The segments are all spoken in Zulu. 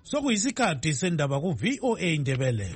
Sokuyisikhathi sendaba ku VOA Indebele.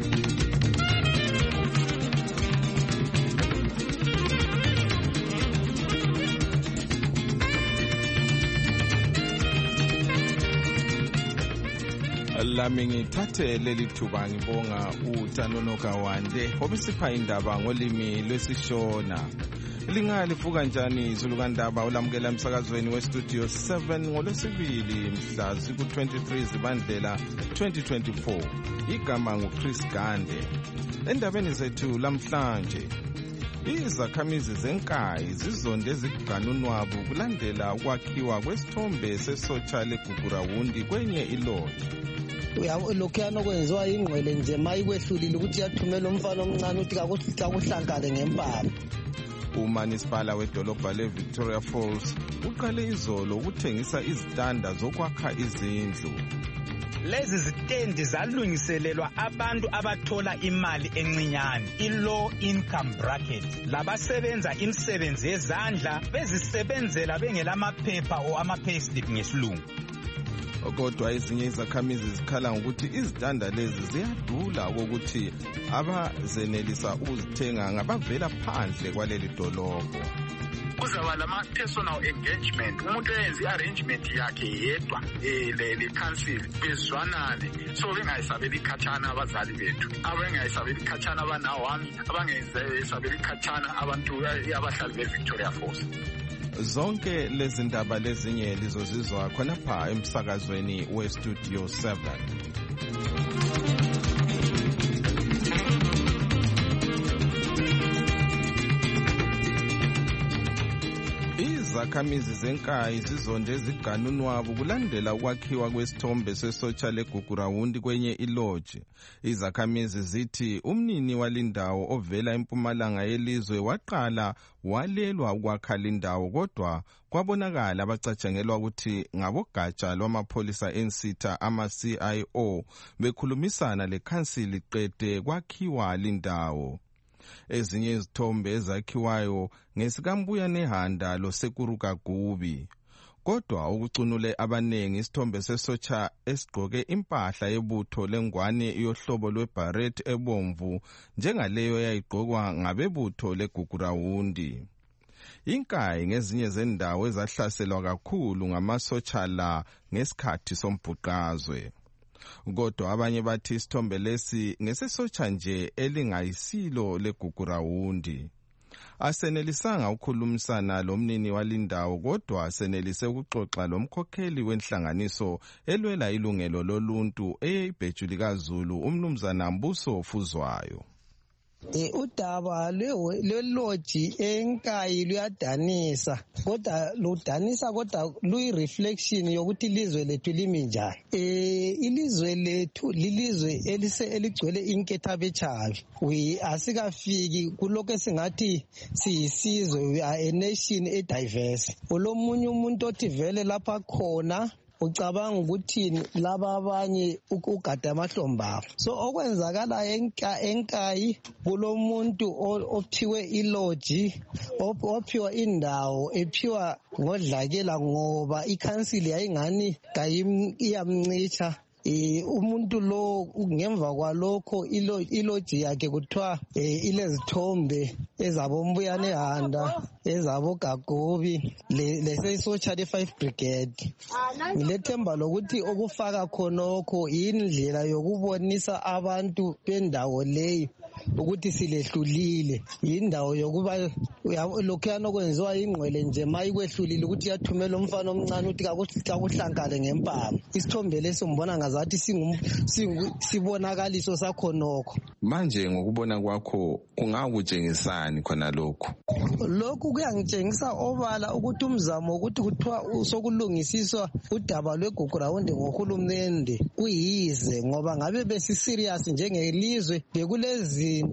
Lami ngithathe leli thuba ngibonga uTanonoka Wande obisipha indaba ngolimi lwesiShona. Lingalifuka njani izulukandaba olamukela emsakazweni westudio 7 ngolwesibili mhla ziku-23 Zibandlela 2024. Igama nguChris Gande. Endabeni zethu lamhlanje, izakhamizi zenkayi zizonde eziganunwabu kulandela ukwakhiwa kwesithombe sesotsha leGugurawundi kwenye ilodge. Lokhuyana okwenziwa ingqwele nje mayikwehlulile ukuthi yathumela umfana omncane ukuthi kakuhlankale ngempama. Umanisipala wedolobha leVictoria Falls uqale izolo ukuthengisa izitanda zokwakha izindlu. Lezi zitendi zalungiselelwa abantu abathola imali encinyane, i-low income bracket, labasebenza imisebenzi yezandla bezisebenzela bengelamaphepha o ama-payslip ngesilungu. Kodwa ezinye izakhamizi zikhala ngokuthi izitanda lezi ziyadula ukuthi abazenelisa ukuzithenga ngabavela phandle kwaleli dolobho. Kuzaba lama-personal engagement, umuntu eyenza i-arrangement yakhe yedwa le council bezwanane, so bengayisabeli khatshana abazali bethu, abengayisabeli khatshana abanawami, abangayisabeli khatshana abantu abahlali beVictoria Falls. Zonke lezi ndaba lezinye lizozizwa khonapha emsakazweni westudio 7. Izakhamizi zenkayi zizonde eziganunwabu kulandela ukwakhiwa kwesithombe sesotsha leGugurawundi kwenye ilodge. Izakhamizi zithi umnini walindawo ovela empumalanga yelizwe waqala walelwa ukwakha lindawo, kodwa kwabonakala abacatshangelwa ukuthi ngabogatsha lwamapholisa ensitha ama-CIO bekhulumisana lekhansili qede kwakhiwa lindawo. Ezinye izithombe ezakhiwayo ngesikambuya nehanda loSekuru Kagubi. Kodwa ukucunule abanengi isithombe sesotsha esigqoke impahla yebutho lengwane yohlobo lweBaret ebomvu njengaleyo yayigqokwa ngabebutho leGugurawundi. Inkayi ngezinye zendawo ezahlaselwa kakhulu ngamasotsha la ngesikhathi sombhuqazwe. Kodwa abanye bathi isithombe lesi ngesesotsha nje elingayisilo leGugurawundi. Asenelisanga ukukhulumisana lomnini walindawo, kodwa asenelise ukuxoxa lomkhokheli wenhlanganiso elwela ilungelo loluntu eyibhejuli kaZulu umnumzana Mbuso Fuzwayo. Udaba lweloji enkayi luyadanisa, kodwa ludanisa kodwa luyi-reflection yokuthi ilizwe lethu limi njani. Ilizwe lethu lilizwe eligcwele inketha bechabi. Asikafiki kulokho esingathi siyisizwe, we are a nation diverse. Ulomunye umuntu othi vele lapha khona ucabanga ukuthi laba abanye ugada amahlomba. So okwenzakala enkayi kulomuntu ophiwe iloji, ophiwa indawo, ephiwa ngodlakela ngoba ikhansili yayingani iyamncicha. Umuntu lo ngemva kwalokho iloji yakhe kuthiwa ilezithombe ezabombuyane handa, ezaboGagobi lesesotsha le-5 Brigade. Ngilethemba lokuthi okufaka khonokho indlela yokubonisa abantu bendawo leyo ukuthi silehlulile, indawo yokuba lokhuyana okwenziwa ingqwele nje mayikwehlulile ukuthi yathumela umfana omncane ukuthi kakuhlankale ngempama. Isithombe leso mbona ngazathi sibonakaliso sakhonokho. Manje ngokubona kwakho kungakutshengisani khona lokho? Lokhu kuyangitshengisa obala ukuthi umzamo ukuthi kuthiwa sokulungisiswa udaba lweGugurawundi ngohulumende kuyize, ngoba ngabe besiserious njengelizwe bekulezinto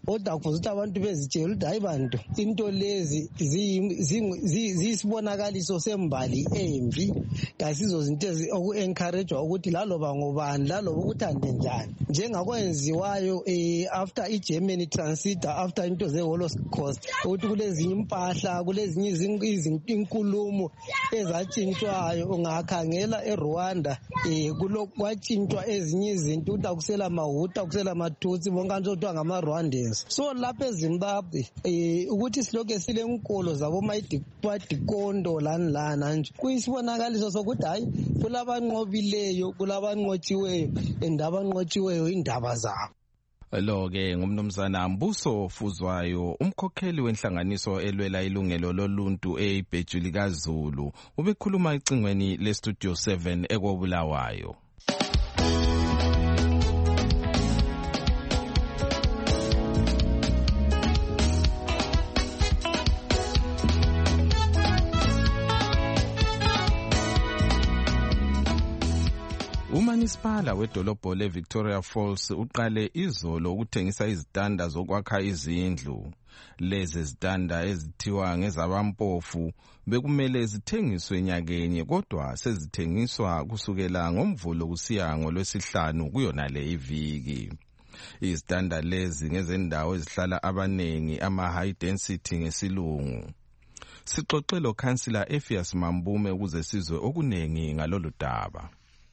kodwa kufuze ukuthi abantu bezitshela ukuthi hayi bantu into lezi ziyisibonakaliso sembali embi kasizo zinto oku-encouragewa ukuthi laloba ngobani laloba ukuthande njani njengakwenziwayo after i-Germany transiter after into ze-Holocaust ukuthi kulezinye impahla kulezinye inkulumo ezatshintshwayo ungakhangela eRwanda kwatshintshwa ezinye izinto ukuthi akusela mahuta akusela matutsi bonke kuthiwa ngama-Rwandans. So lapha eZimbabwe ukuthi silokhu silenkolo zabomadikondo lani nje kuyisibonakaliso sokuthi hayi kulabanqobileyo kulabanqotshiweyo and abanqotshiweyo indaba zabo. Lo-ke ngumnumzana Mbuso Fuzwayo, umkhokheli wenhlanganiso elwela ilungelo loluntu eBhejuli kaZulu, ubekhuluma ecingweni leStudio 7 ekobulawayo. Umanisipala wedolobho leVictoria Falls uqale izolo ukuthengisa izitanda zokwakha izindlu. Lezi zitanda ezithiwa ngezabampofu bekumele zithengiswe nyakenye kodwa sezithengiswa kusukela ngoMvulo kusiya ngoLwesihlanu kuyona le iviki. Izitanda lezi ngezendawo ezihlala abanengi ama-high density ngesilungu. Sixoxelo Councillor Ephias Mambume ukuze sizwe okunengi ngalolu daba.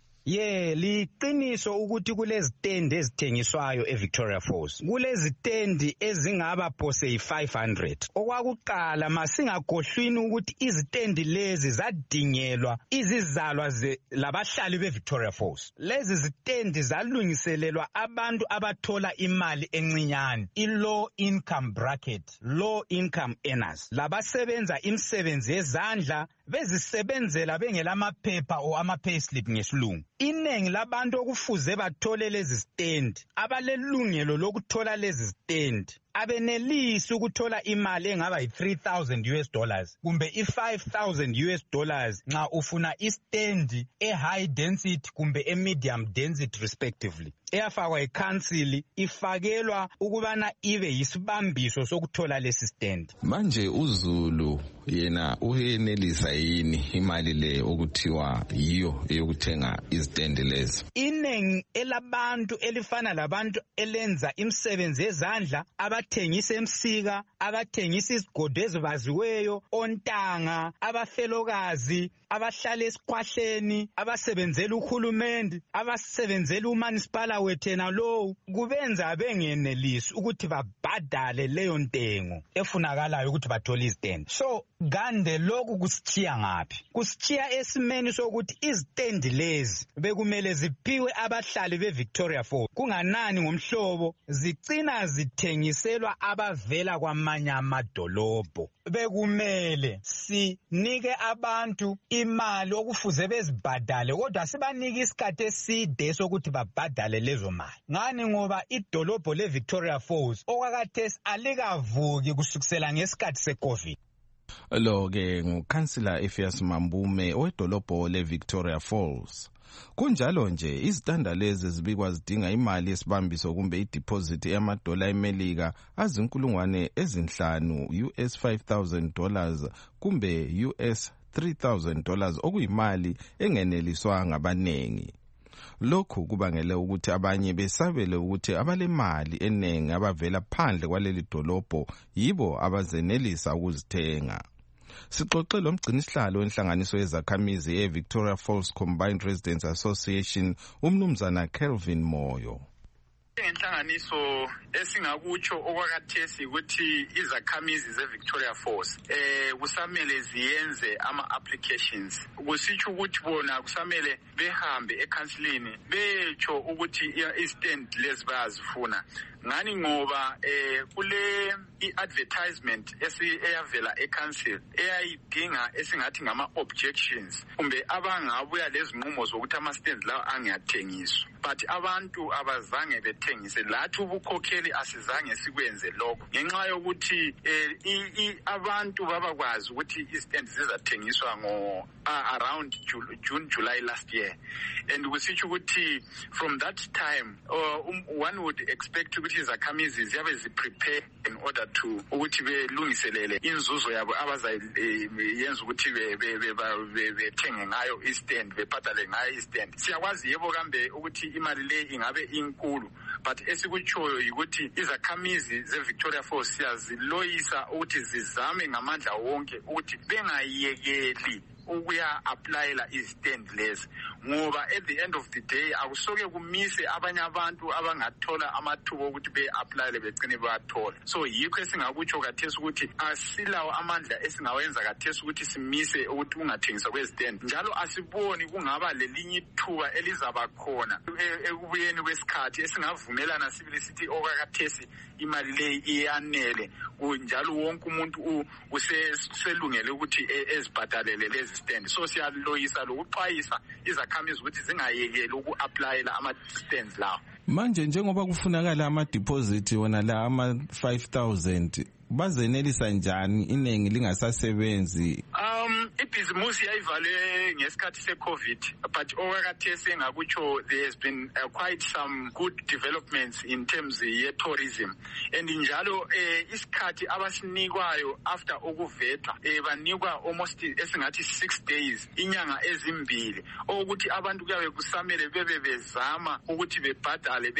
Liqiniso ukuthi kulezitendi ezithengiswayo eVictoria Falls. Kulezitendi ezingaba phose yi-500. Okwakuqala masingagohlwini ukuthi izitendi lezi zadingelwa izizalwa labahlali beVictoria Falls. Lezi zitendi zalungiselelwa abantu abathola imali encinyane, i-low income bracket, low income earners. Labasebenza imisebenzi yezandla bezisebenzela bengelamaphepha o ama-payslip ngesilungu. Inengi labantu okufuze bathole lezi stendi abalelungelo lokuthola lezi stendi abenelisi ukuthola imali engaba yi$3,000 kumbe i$5,000 nxa ufuna istendi e-high density kumbe e-medium density respectively. Eyafakwa iCouncil ifakelwa ukubana ibe yisibambiso sokuthola lesi stendi. Manje uZulu yena uyenelisa yini imali le okuthiwa yiyo eyokuthenga istendi lezi? Inengi elabantu elifana labantu elenza imisebenzi yezandla abathengisa emsika, abathengisa izigodo ezibaziweyo, ontanga, abafelokazi, abahlala esikhwahleni, abasebenzela uhulumende, abasebenzela umanisipala wethena lo, kubenza bengenelisi ukuthi babhadale leyo ntengo efunakalayo ukuthi bathole izitendi. So gande lokhu kusithiya ngaphi? Kusithiya esimeni sokuthi izitendi lezi bekumele ziphiwe abahlali beVictoria Falls. Kunganani ngomhlobo zigcina zithengiselwa abavela kwamanye amadolobho. Bekumele sinike abantu imali okufuze bezibhadale kodwa sibanike isikhathi eside sokuthi babhadale lezo mali. Ngani ngoba idolobho leVictoria Falls okwakhathesi alikavuki kusukisela ngesikhathi seCovid. Lo-ke nguCouncillor Ephias Mambume owedolobho leVictoria Falls. Kunjalo nje izitanda lezi zibikwa zidinga imali yesibambiso kumbe ideposit yamadola eMelika $5,000 $5,000 kumbe $3,000 okuyimali engeneliswa ngabanengi. Lokhu kubangele ukuthi abanye besabele ukuthi abalemali enengi abavela phandle kwaleli dolobho yibo abazenelisa ukuzithenga. Sixoxe lomgcinisihlalo wenhlanganiso yezakhamizi eVictoria Falls Combined Residents Association umnumzana Kelvin Moyo. Inhlanganiso esingakutsho okwakhathesi ukuthi izakhamizi zeVictoria Falls kusamele ziyenze ama-applications. Kusitsho ukuthi bona kusamele behambe eCouncilini betsho ukuthi istendi lezi bayazifuna. Ngani ngoba kule i-advertisement eyavela e-council eyayidinga esingathi ngama-objections kumbe abangabuya lezinqumo zokuthi ama-stands lawo angiyathengiswa, but abantu abazange bethengise. Lathi ubukhokheli asizange sikwenze lokho ngenxa yokuthi abantu babakwazi ukuthi i-stands zizathengiswa around June, July last year, and kusitsho ukuthi from that time one would expect ukuthi izakhamizi ziyabe ziprepare in order to ukuthi belungiselele inzuzo yabo abazayenza ukuthi bethenge ngayo i-stand, bebhadale ngayo i-stand. Siyakwazi yebo kambe ukuthi imali le ingabe inkulu, but esikutshoyo yikuthi izakhamizi ze-Victoria Falls siyaziloyisa ukuthi zizame ngamandla wonke ukuthi bengayekeli ukuya-aplayela i-stand lezi, ngoba at the end of the day akusoke kumise abanye abantu abangathola amathuba ukuthi be-aplayele begcine bewathola. So yikho esingakutsho kathesi ukuthi asilawo amandla esingawenza kathesi ukuthi simise ukuthi ungathengiswa kwe-stand, njalo asiboni kungaba lelinye ithuba elizaba khona ekubuyeni kwesikhathi esingavumelana sibili sithi okakathesi imali le iyanele, njalo wonke umuntu uselungele ukuthi ezibhadalele lezi stand. So siyaloyisa lokuxwayisa izakhamizi ukuthi zingayekeli uku-aplayela ama-stands lawo. Manje njengoba kufunakala ama-deposit wona la ama-5,000 bazenelisa njani iningi lingasasebenzi? Ibhizimusi yayivalwe ngesikhathi se-COVID, but okakathesi engakutsho there has been quite some good developments in terms ye-tourism, and njalo isikhathi abasinikwayo after ukuvethwa banikwa almost esingathi 6 days, inyanga ezimbili, ukuthi abantu kuyabe kusamele bebe bezama ukuthi bebhadale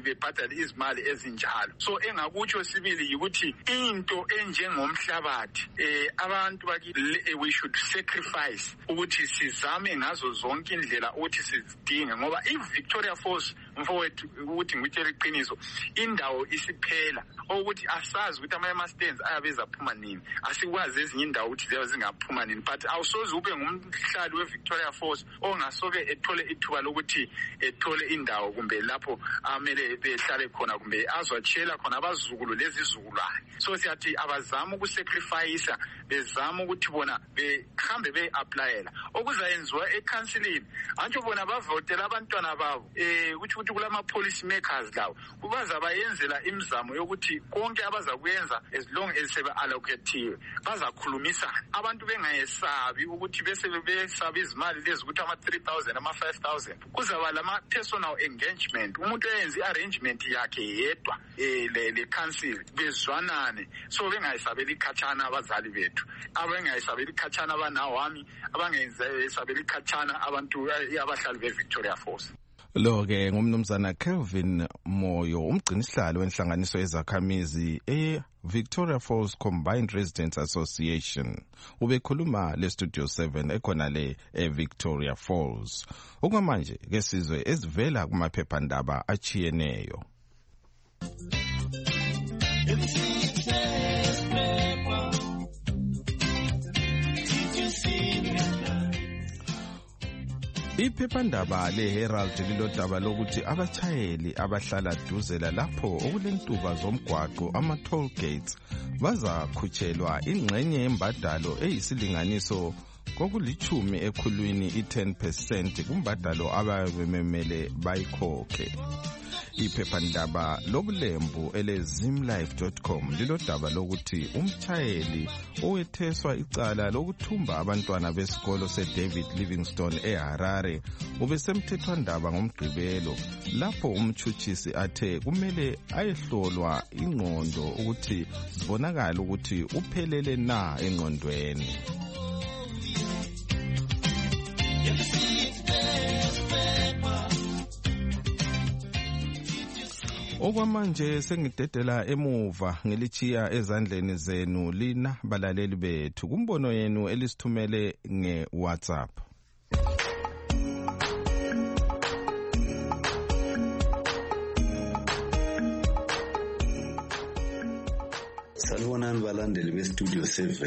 izimali ezinjalo. So engakutsho sibili yikuthi into enjengomhlabathi abantu we should sacrifice ukuthi sizame ngazo zonke indlela ukuthi sizidinge, ngoba i-Victoria Falls mfowethu ukuthi ngitshela iqiniso indawo isiphela ukuthi asazi ukuthi ama-stands ayabeza phuma nini, asikwazi ezinye indawo ukuthi ziyabe zingaphuma nini, but awusoze ube ngumhlali we-Victoria Falls ongasoke ethole ithuba lokuthi ethole indawo kumbe lapho amele behlale khona kumbe azwatshela khona abazukulu lezizukulwane. So siyathi abazama ukusacrifice, bezama ukuthi bona behambe be-aplayela okuzayenziwa ekhansilini, antsho bona bavotela abantwana babo ukuthi kulama-policy makers lawo bazabayenzela imizamo yokuthi konke abazakuyenza as long as sebe-allocatiwe bazakhulumisana, abantu bengayesabi ukuthi besaba izimali lezi ukuthi ama-3,000 ama-5,000. Kuzaba lama-personal engagement, umuntu eyenza i-arrangement yakhe yedwa le-council, bezwanane, so bengayisabeli khatshana abazali bethu, abangayisabeli khatshana abanawami, abangayisabeli khatshana abantu abahlali be-Victoria Falls. Lo-ke ngumnumzana Kelvin Moyo, umgcinisihlalo wenhlanganiso yezakhamizi Victoria Falls Combined Residents Association. Ubekhuluma le-Studio 7 ekhona le Victoria Falls. Okwamanje ke sizwe ezivela kumaphephandaba achiyeneyo. Iphephandaba le-Herald lilodaba lokuthi abatshayeli abahlala duze lapho okulentuba zomgwaqo ama-toll gates bazakhutshelwa ingxenye yembadalo eyisilinganiso kokulithumi ekhulwini i-10% kumbadalo ababemele bayikhokhe. Iphephandaba lobulembu ele-zimlife.com lilodaba lokuthi umtshayeli owetheswa icala lokuthumba abantwana besikolo se-David Livingstone eHarare ubesemthethwandaba ngomgqibelo lapho umtshutshisi athe kumele ayehlolwa ingqondo ukuthi zibonakala ukuthi uphelele na engqondweni. Okwamanje sengidedela emuva ngelichiya ezandleni zenu lina balaleli bethu kumbono yenu elisithumele nge-WhatsApp. Sanibonani balandeli bestudio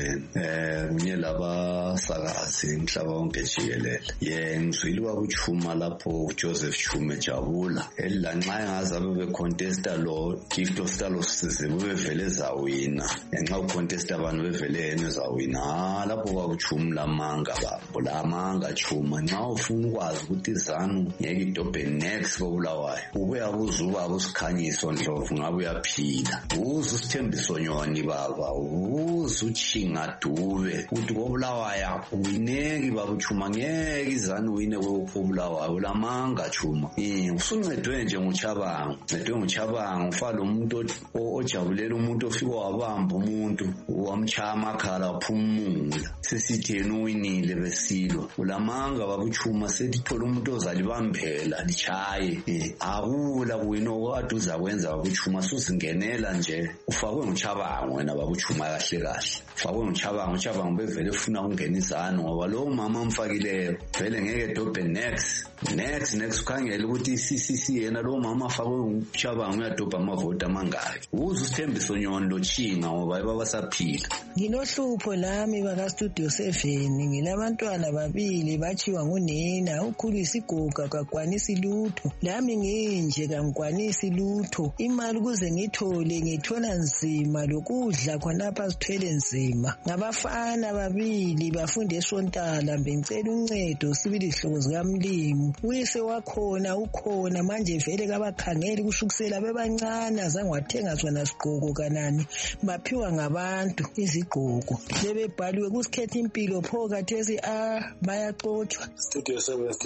7 kunye laba sakazi umhlaba wonke jikelele. Ngizwile kwakuchuma lapho Joseph Chume Jabula elanxa engazabe becontesta lo gift of star losize bevele zawina. Enxa ucontesta abantu bevele yena zawina. Lapho kwakuchuma lamanga babo lamanga chuma. Nxa ufuna ukwazi ukuthi izanu ngeke idobhe next kobulawayo. Ubuya kuzuba abusikhanyiso Ndlovu ngabe uyaphila. Uzu Sithembiso Nyoni baba uzu Chinga Dube uthi kobulawayo uyineki baba uchuma ngeke izanu wine kobulawayo lamanga chuma. Usuncedwe nje nguChabango. Ncedwe nguChabango ufala umuntu ojabulela umuntu ofika wabamba umuntu wamchaya amakhala waphumula. Sesithi yena uwinile besilwa. Ulamanga baba uchuma setithola umuntu ozalibambela lichaye. Akula kuwina okade uzakwenza baba uchuma suzingenela nje. Ufakwe nguChabango wena baba uchuma kahle kahle. Ufakwe nguChabango, uChabango bevele ufuna ukungena izanu ngoba lo mama amfakileyo vele ngeke dobhe next ukhangela ukuthi iCCC yena lo mama afakwe nguChabango uyadobha amavoti amangaki. Uzu Sithembiso Nyoni lo Chinga ngoba babasaphila. Nginohlupho lami baka Studio 7 ngilabantwana babili bachiwa ngunina ukhulisa iguga kakwanisi lutho. Lami nginje kangikwanisi lutho. Imali kuze ngithola nzima lokudla khonapha sithwele nzima. Ngabafana babili bafunda eSontala bengicela uncedo sibili hlobo zikaMlimu. Uyise wakhona ukhona manje vele kabakhangeli kushukusela bebancane azange wathenga sona sigqoko kanani baphiwa ngabantu izigqoko lebebhaliwe kusikhetha impilo pho kathesi bayaxotshwa. Studio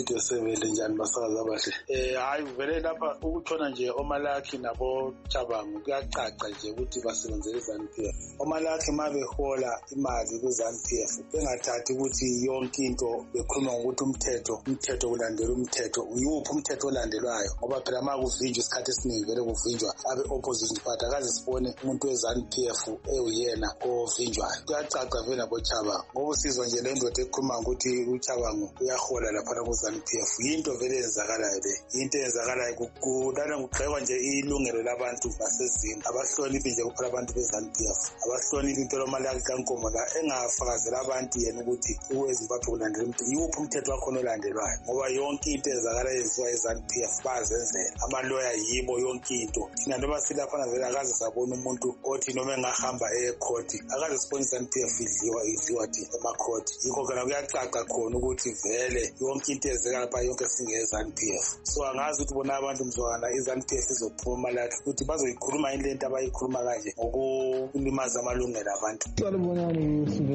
7 njani basakaza abahle. Hayi vele lapha ukutshona nje omalakhi nabo Chabango kuyacaca nje ukuthi basebenzele iZANU-PF. Omalakhi mabehola imali kuZANU-PF bengathathi ukuthi yonke into bekhuluma ngokuthi umthetho kulandela umthetho. Uyuphi umthetho olandelwayo ngoba phela makuvinjwa isikhathi esiningi vele kuvinjwa abe opposition party akaze sibone umuntu weZANU-PF eyuyena ovinjwayo. Kuyacaca vele nabo Chabango ngoba usizwa nje le ndoda ekhuluma ukuthi uChabango uyahola lapha kuZANU-PF. Into vele yenzakalayo le into yenzakalayo kudala ngugxekwa nje ilungelo labantu basezini abahloniphi nje kuphela abantu beZANU-PF abahloniphi into lomalaki kaNkomo la engafakazela abantu yena ukuthi uweZimbabwe kulandela umthetho. Yuphi umthetho wakhona olandelwayo ngoba yonke into ezakala yenziwa eZANU-PF bazenzela amaloya yibo yonke into. Thina noma silapha vele akaze sabona umuntu othi noma engahamba ecourt akaze sibone iZANU-PF idliwa emacourt. Yikho kana kuyacaca khona ukuthi vele yonke into ezekala lapha yonke singeZANU-PF. So angazi ukuthi bona abantu mzwana iZANU-PF izophuma lakhe ukuthi bazoyikhuluma into abayikhuluma kanje ngokulimaza amalungelo abantu. Salubonani Studio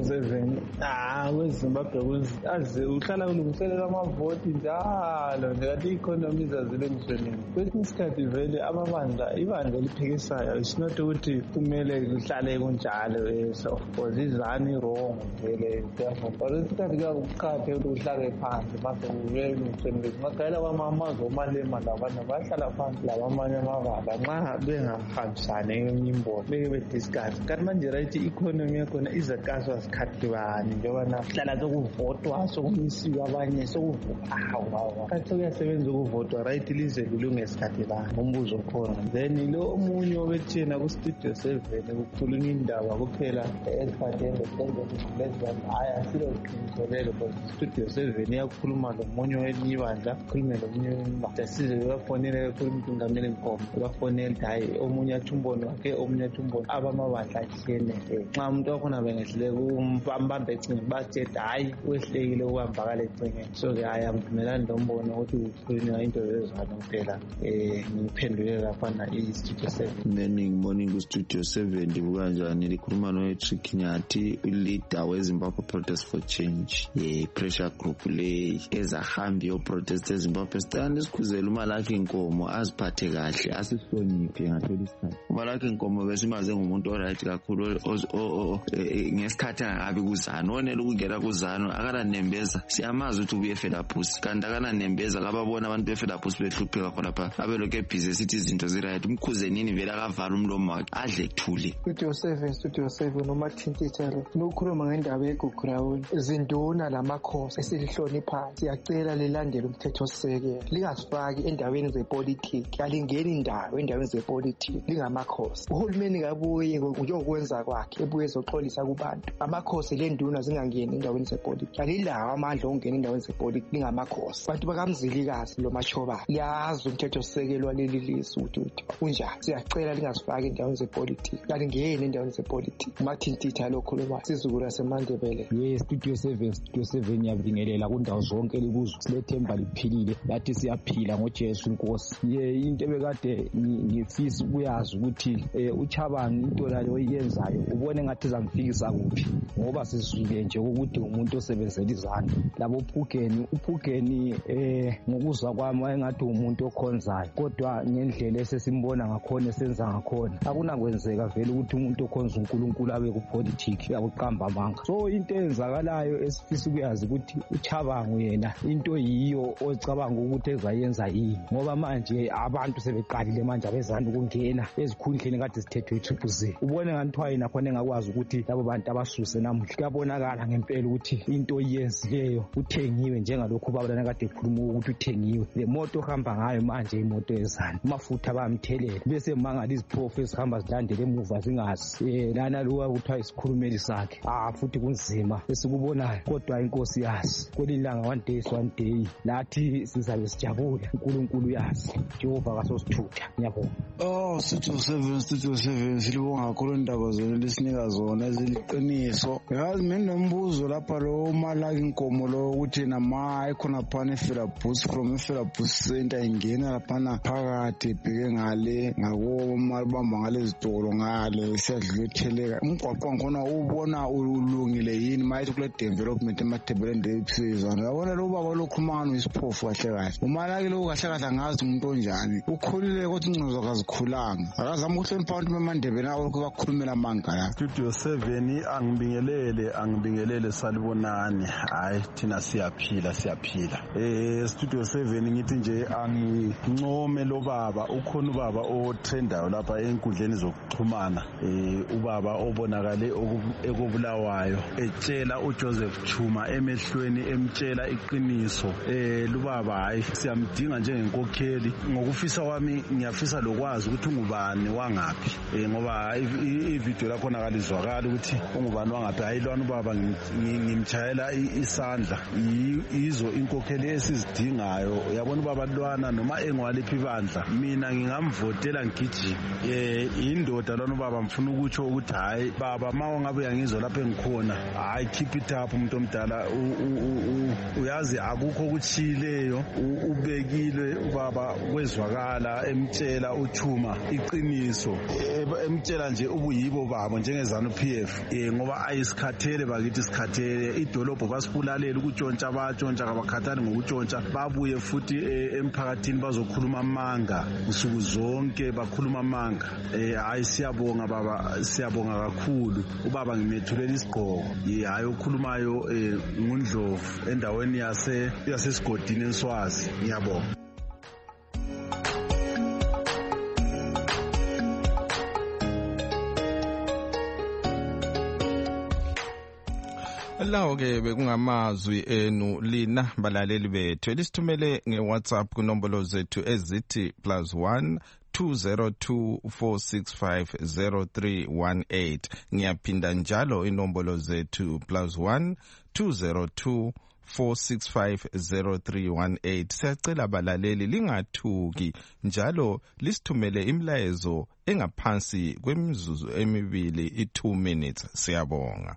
7. KweZimbabwe aze uhlala ulungiselela amavoti njalo ngathi economy izazile emhlweni. Kwesinye isikhathi vele ibandla eliphikisayo it's not ukuthi kumele lihlale kunjalo of course izani wrong vele kodwa isikhathi kakuqhathe ukuthi uhlale phansi mase uvele umsebenzi magayela kwamamazo omalema labantu bahlala phansi labamanye amabala nxa bengahambisane imbono beke bediscuss kanti manje right economy yakhona izakazwa sikhathi bani njengoba nahlala sokuvotwa sokumisiwa abanye sokuvuka kanti sokuyasebenza ukuvotwa right lize lilunge isikhathi bani umbuzo khona. Then lo omunye obethena ku Studio 7 ukukhuluma indaba kuphela esikhathini lesizwe haya silo qiniselelo because Studio 7 iyakhuluma lomunye welibandla khulume lomunye welibandla size bafonele kumuntu ngamele inkomo bafonele hayi omunye athumbono wakhe omunye athumbono abamabandla athene nxa umuntu wakhona bengehlele kumbamba ecinga bathethe hayi wehlekile ukuhamba kale ecinga. So ke ayamvumelani lombono ukuthi ukhulunywa into ezizwana kuphela ngiphendule lapha na iStudio 7. Morning ku Studio 7 ndibuka njani likhuluma noEtrick Nyathi leader weZimbabwe Protest for Change pressure group le ezahambi yo protest eZimbabwe stand isikhuzela umalakhi inkomo aziphathe kahle asihloniphe ngatholisana. Umalakhi inkomo besimaze ngumuntu oright kakhulu ngesikhathi angabi kuzana onela ukungena kuzana akala nembeza siyamazi ukuthi ubuye Felaphusi kanti akana nembeza kababona abantu beFelaphusi behlupheka khona pha abeloke busy sithi izinto ziright umkhuze nini vele akavala umlomo wakhe adle thule. Studio 7 noma thintithelo nokhuluma ngendaba yeGugurawuni izinduna lamakhosi esilihlonipha siyacela lilandele umthetho sisekelo lingasifaki endaweni zepolitiki alingeni indawo endaweni zepolitiki lingamakhosi. Uhulumeni kabuye umbiko njengokwenza kwakhe ebuye ezoxolisa kubantu. Amakhosi le nduna zingangeni endaweni zepolitiki. Alilawo amandla okungena endaweni zepolitiki lingamakhosi. Abantu bakaMzilikazi lo Machobane liyazi umthethosisekelo waleli lizwe ukuthi unjani. Siyacela lingasifaki endaweni zepolitiki. Kanti ngiyeni endaweni zepolitiki. Martin Tita lo khuluma sizukulu yaseMandebele. Studio 7 ngiyabingelela kundawo zonke likuzwe. Silethemba liphilile lathi siyaphila ngoJesu Nkosi. Into ebekade ngifisa ukuyazi ukuthi uChabangu into layo oyenzayo ubone ngathi izamfikisa kuphi ngoba sizwile nje ukuthi umuntu osebenzela izandla labo uPhugeni ngokuzwa kwami engathi umuntu okhonzayo kodwa ngendlela esesimbona ngakhona esenza ngakhona akunakwenzeka vele ukuthi umuntu okhonza uNkulunkulu abe kupolitiki yakuqamba amanga. So into eyenzakalayo esifisa ukuyazi ukuthi uChabangu yena into yiyo ocabanga ukuthi ezayenza yini ngoba manje abantu sebeqalile manje abezana ukungena ezikhundleni kade zithethwe iTriple-Z. Ubone ngathiwa yena khona engakwazi ukuthi labo bantu abasuse namuhla kuyabonakala ngempela ukuthi into iyenzileyo uthengiwe njengalokho babana kade ekhuluma ukuthi uthengiwe. Le moto ohamba ngayo manje imoto yezana amafutha bayamthelela bese mangala iziphofu ezihamba zilandele emuva zingazi lana lo kuthiwa isikhulumeli sakhe futhi kunzima esikubonayo kodwa inkosi yazi kwelilanga one day lathi sizabe sijabula uNkulunkulu yazi Jehova kasosithutha. Ngiyabonga. Studio 7 silibonga kakhulu indaba zona lesinika zona eziliqiniso. Yazi mina nombuzo lapha lo Malaki Nkomo lo ukuthi nama ikhona phana eFelabus from eFelabus center ingena lapha phakathi ebheke ngale ngakomalibamba ngale zitolo ngale siyadlulotheleka umgwaqo ngkhona ubona ulungile yini mayithi kule development emathebeleni ephisizana. Yabona lo baba lokhulumana isiphofu kahle uMalaki lo kahle angazi umuntu onjani ukhulile kodwa ingcozo kazikhulanga akazama ukuhlonipha abantu beMandebele nawo bakhulumela amanga la. Studio 7 angibingelele salibonani hayi thina siyaphila. Studio 7 ngithi nje angincome lo baba ukhona ubaba otrendayo lapha enkundleni zokuxhumana ubaba obonakale ekobulawayo etshela uJoseph Chuma emehlweni emtshela iqiniso. Lubaba hayi siyamdinga njengenkokheli ngokufisa wami ngiyafisa lokwazi ukuthi ungubani wangaphi ngoba ivideo lakho nakalizwakala ukuthi ungubani wangaphi hayi lwana ubaba ngimchayela isandla izo inkokheli esizidingayo. Yabona ubaba lwana noma engwaliphi ibandla mina ngingamvotela ngigijime indoda lwana ubaba mfuna ukutsho ukuthi hayi baba mawa ngabe uyangizwa lapha engikhona hayi keep it up umuntu omdala uyazi akukho kuchileyo ubekile ubaba kwezwakala emtshela uChuma iqiniso emtshela nje ubuyibo babo njengezanu PF ngoba ayisikhathele bakithi isikhathele idolobho basifulalela ukutshontsha abatshontsha kabakhathani ngokutshontsha babuye futhi emphakathini bazokhuluma amanga usuku zonke bakhuluma amanga. Hayi siyabonga baba siyabonga kakhulu ubaba ngimethulela isigqoko hayi okhulumayo nguNdlovu endaweni yasesigodini eSwazi. Ngiyabonga. Lawo ke bekungamazwi enu lina balaleli bethu elisithumele ngeWhatsApp kunombolo zethu ezithi +1 202465031 ngiyaphinda njalo inombolo zethu +1 202465031 siyacela balaleli lingathuki njalo lisithumele imlayezo engaphansi kwemizuzu emibili 2 minutes. Siyabonga.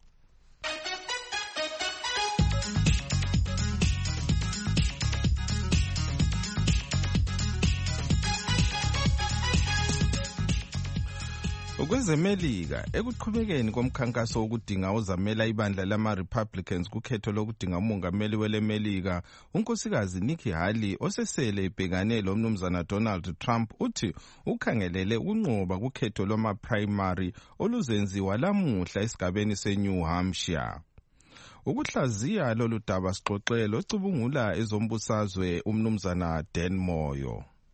Ukwezemelika ekuqhubekeni komkhankaso wokudinga ozamela ibandla lama-Republicans kukhetho lokudinga umongameli welemelika, unkosikazi Nikki Haley osesele ebhekane lomnumzana Donald Trump uthi ukhangelele ukunqoba kukhetho lwama-primary oluzenziwa lamuhla esigabeni seNew Hampshire. Ukuhlaziya lolu daba sixoxelo ocubungula ezombusazwe umnumzana Dan Moyo.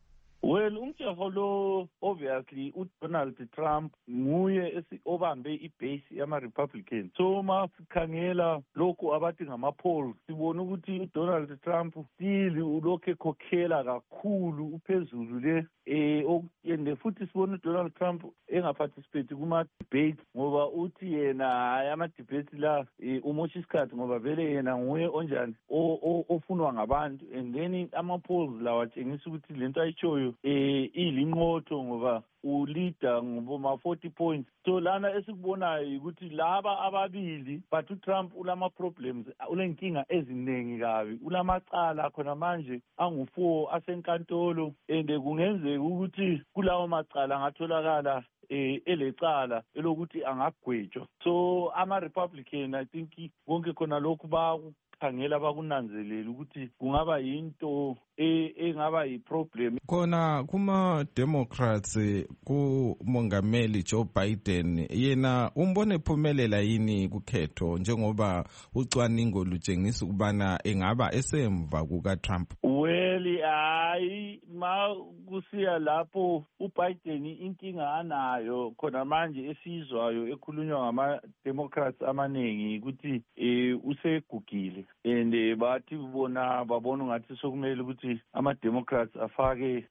Well, umjafo lo obviously uDonald Trump nguye obambe ibase yama-Republican. So masikhangela lokhu abathi ngama-polls sibona ukuthi uDonald Trump still ulokhu ekhokhela kakhulu uphezulu le and futhi sibona uDonald Trump engaparticipate kuma-debates ngoba uthi yena hayi ama-debates la umosha isikhathi ngoba vele yena nguye onjani ofunwa ngabantu and then ama-polls lawa atshengisa ukuthi lento ayitshoyo ilinqotho ngoba ulida ngoboma 40 points. So lana esikubonayo ukuthi laba ababili but uTrump ulama problems ulenkinga eziningi kabi ulamacala khona manje angu4 asenkantolo and kungenzeka ukuthi kulawo macala angatholakala elecala elokuthi angagwetshwa. So ama-Republican I think konke khona lokhu bakukhangela bakunanzelela ukuthi kungaba yinto engaba yiproblem. Khona kuma-Democrats kumongameli Joe Biden yena umbone phumelela yini kukhetho njengoba ucwaningo lutshengisa ukubana engaba esemva kukaTrump? Well, hayi kusiya lapho uBiden inkinga anayo khona manje esizwayo ekhulunywa ngama-Democrats amaningi ukuthi usegugile and bathi babona ngathi sokumele ukuthi ama-Democrats afake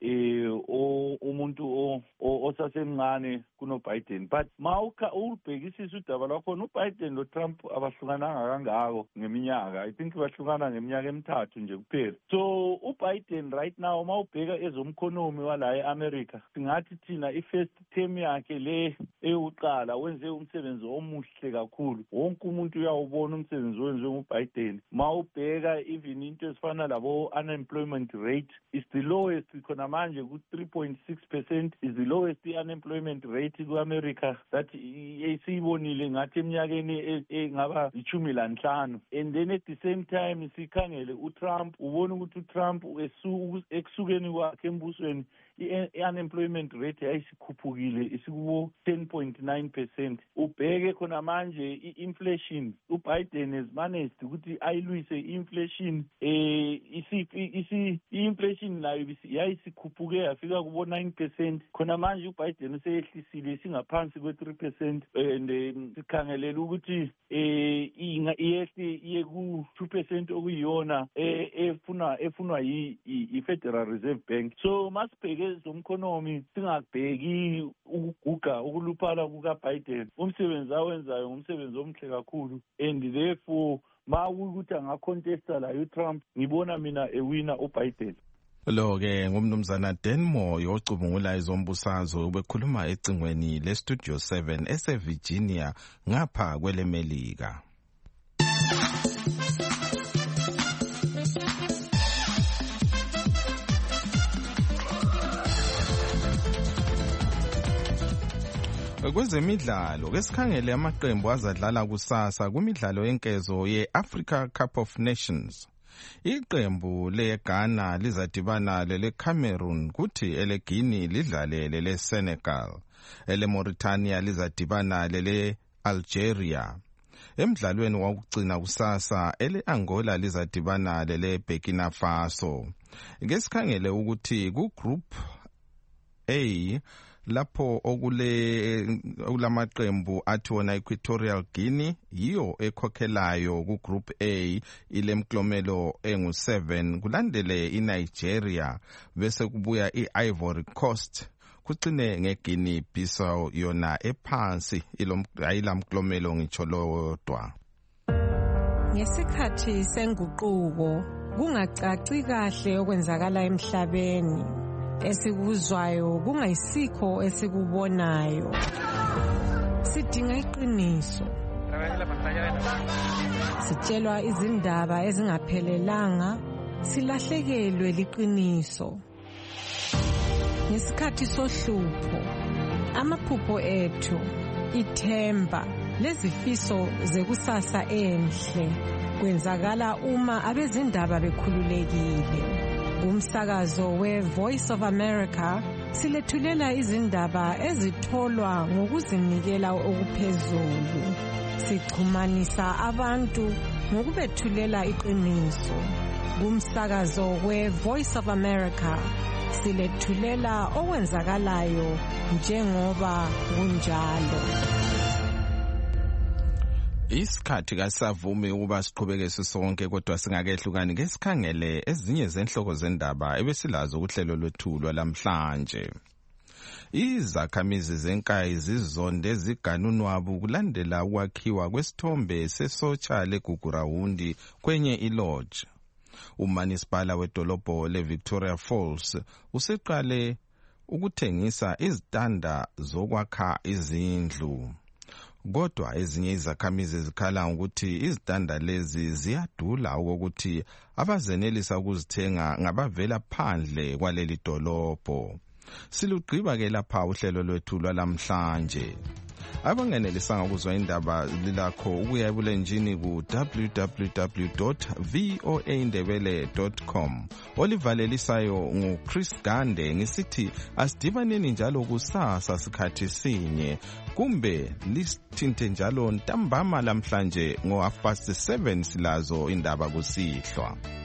umuntu osasemncane kunoBiden. But ubhekisisa udaba lwakhona uBiden loTrump abahlukananga kangako ngeminyaka. I think bahlukana ngeminyaka emithathu nje kuphela. So uBiden right now mawubheka ezomkhonomi wala eAmerica singathi thina i-first term yakhe le eyokuqala wenze umsebenzi omuhle kakhulu. Wonke umuntu uyawubona umsebenzi owenziwe nguBiden. Mawubheka even into ezifana labo unemployment rate is the lowest khona manje ku 3.6% is the lowest unemployment rate kuAmerica that esiyibonile ngathi eminyakeni engaba 15. And then at the same time sikhangele uTrump ubona ukuthi uTrump ekusukeni kwakhe embusweni i-unemployment rate yayisikhuphukile isikubo 10.9%. ubheke khona manje i-inflation uBiden has managed ukuthi ayilwise i-inflation i-inflation nayo yayisikhuphukile yafika kubo 9%. khona manje uBiden useyehlisile singaphansi kwe 3% and sikhangelela ukuthi iyehle iye ku 2% okuyiyona efunwa yi-Federal Reserve Bank. So masibheke zomkhonomi singabheki ukuguga ukuluphala kukaBiden. Umsebenzi awenzayo ngumsebenzi omhle kakhulu and therefore ukuthi angacontesta la uTrump ngibona mina ewina uBiden. Lo-ke ngumnumzana Denmore yocubungula izombusazwe ubekhuluma ecingweni leStudio 7 eseVirginia ngapha kwelemelika. Kwezemidlalo kesikhangele amaqembu azadlala kusasa kumidlalo yenkezo ye-Africa Cup of Nations. Iqembu leGhana lizadibana leleCameroon kuthi eleGuinea lidlale leleSenegal. EleMauritania lizadibana leleAlgeria. Emidlalweni wokugcina kusasa ele-Angola lizadibana leleBurkina Faso. Ngesikhangele ukuthi ku-Group A lapho okulamaqembu athi wona Equatorial Guinea yiyo ekhokhelayo ku Group A ilemklomelo engu7 kulandele iNigeria bese kubuya iIvory Coast kucine ngeGuinea Bissau yona ephansi ayilamklomelo ngitsho lodwa. Ngesikhathi senguquko kungacaci kahle okwenzakala emhlabeni esikuzwayo kungayisikho esikubonayo. Sidinga iqiniso. Sitshelwa izindaba ezingaphelelanga, silahlekelwe liqiniso. Ngesikhathi sohlupho, amaphupho ethu, ithemba, lezifiso zekusasa enhle kwenzakala uma abezindaba bekhululekile. Umsakazo we-Voice of America silethulela izindaba ezitholwa ngokuzinikela okuphezulu. Sixhumanisa abantu ngokubethulela iqiniso. Umsakazo we-Voice of America silethulela okwenzakalayo njengoba kunjalo. Isikhathi kasavumi ukuba siqhubeke sisonke, kodwa singakehlukani ngesikhangele ezinye zenhloko zendaba ebesilazo kuhlelo lwethu lwalamhlanje. Izakhamizi zenkayi zizonde ziganunwabu kulandela ukwakhiwa kwesithombe sesotsha leGugurawundi kwenye ilodge. Umanisipala wedolobho leVictoria Falls useqale ukuthengisa izitanda zokwakha izindlu. Kodwa ezinye izakhamizi zikhala ukuthi izitanda lezi ziyadula okokuthi abazenelisa ukuzithenga ngabavela phandle kwaleli dolobho. Silugqiba ke lapha uhlelo lwethu lwalamhlanje. Abangenelisanga ukuzwa indaba lilakho ukuya ebulenjini ku www.voaindebele.com. Olivalelisayo nguChris Gande ngisithi asidibaneni njalo kusasa sikhathi sinye, kumbe lisithinte njalo ntambama lamhlanje ngo 7:30 silazo indaba kusihlwa.